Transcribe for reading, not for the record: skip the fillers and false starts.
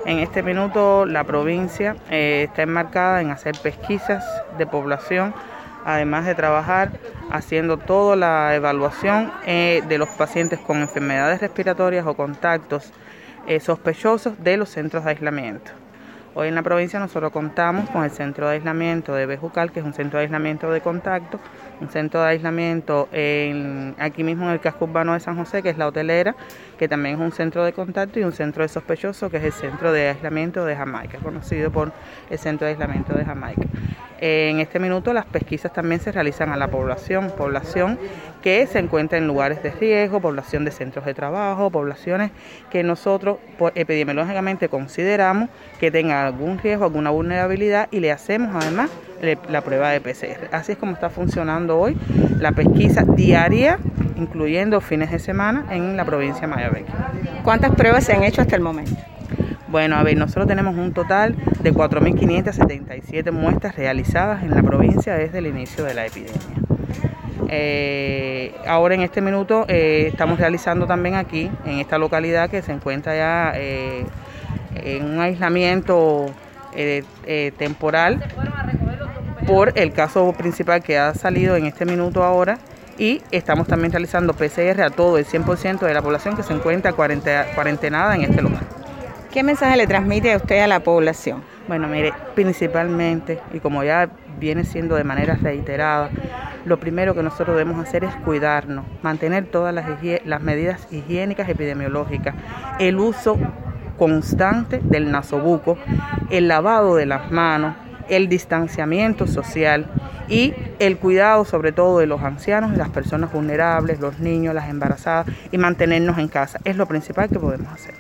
En este minuto la provincia está enmarcada en hacer pesquisas de población, además de trabajar haciendo toda la evaluación de los pacientes con enfermedades respiratorias o contactos sospechosos de los centros de aislamiento. Hoy en la provincia nosotros contamos con el centro de aislamiento de Bejucal, que es un centro de aislamiento de contacto, un centro de aislamiento aquí mismo en el casco urbano de San José, que es la Hotelera, que también es un centro de contacto, y un centro de sospechosos, que es el centro de aislamiento de Jamaica, conocido por el centro de aislamiento de Jamaica. En este minuto las pesquisas también se realizan a la población que se encuentra en lugares de riesgo, población de centros de trabajo, poblaciones que nosotros epidemiológicamente consideramos que tengan algún riesgo, alguna vulnerabilidad, y le hacemos además la prueba de PCR. Así es como está funcionando hoy la pesquisa diaria, incluyendo fines de semana, en la provincia de Mayabeque. ¿Cuántas pruebas se han hecho hasta el momento? Bueno, a ver, nosotros tenemos un total de 4.577 muestras realizadas en la provincia desde el inicio de la epidemia. Ahora en este minuto estamos realizando también aquí, en esta localidad que se encuentra ya en un aislamiento temporal por el caso principal que ha salido en este minuto ahora, y estamos también realizando PCR a todo el 100% de la población que se encuentra cuarentenada en este lugar. ¿Qué mensaje le transmite a usted a la población? Bueno, mire, principalmente, y como ya viene siendo de manera reiterada, lo primero que nosotros debemos hacer es cuidarnos, mantener todas las medidas higiénicas epidemiológicas, el uso constante del nasobuco, el lavado de las manos, el distanciamiento social y el cuidado sobre todo de los ancianos, de las personas vulnerables, los niños, las embarazadas, y mantenernos en casa. Es lo principal que podemos hacer.